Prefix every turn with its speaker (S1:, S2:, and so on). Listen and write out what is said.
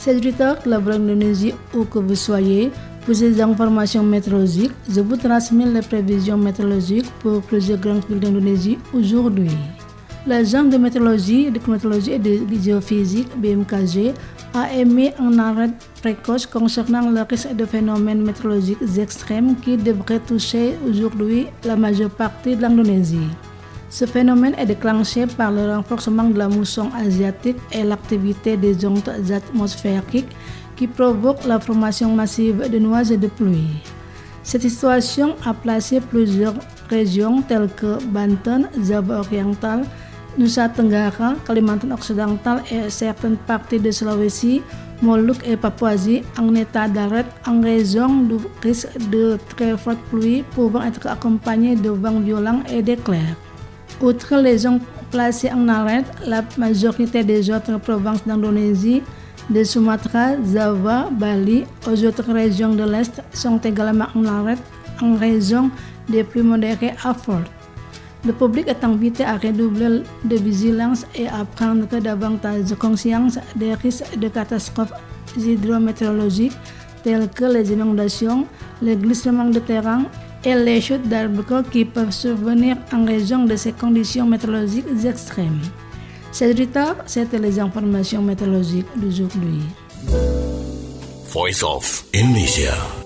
S1: C'est du temps que la Indonésie, où que vous soyez, pour ces informations météorologiques, je vous transmets les prévisions météorologiques pour plusieurs grandes villes d'Indonésie aujourd'hui. L'Agence de météorologie, de climatologie et de géophysique, BMKG, a émis un arrêt précoce concernant le risque de phénomènes météorologiques extrêmes qui devraient toucher aujourd'hui la majeure partie de l'Indonésie. Ce phénomène est déclenché par le renforcement de la mousson asiatique et l'activité des ondes atmosphériques qui provoquent la formation massive de nuages et de pluie. Cette situation a placé plusieurs régions telles que Banten, Java oriental, Nusa Tenggara, Kalimantan occidental et certaines parties de Sulawesi, Moluques et Papouasie en état d'arrêt en raison du risque de très fortes pluies pouvant être accompagnées de vents violents et d'éclairs. Outre les zones placées en arrêt, la majorité des autres provinces d'Indonésie, de Sumatra, Java, Bali aux autres régions de l'Est sont également en arrêt en raison des pluies modérées à fortes. Le public est invité à redoubler de vigilance et à prendre davantage conscience des risques de catastrophes hydrométéorologiques telles que les inondations, les glissements de terrain et les chutes d'arbres qui peuvent survenir en raison de ces conditions météorologiques extrêmes. C'était les informations météorologiques d'aujourd'hui.
S2: Voice of Indonesia.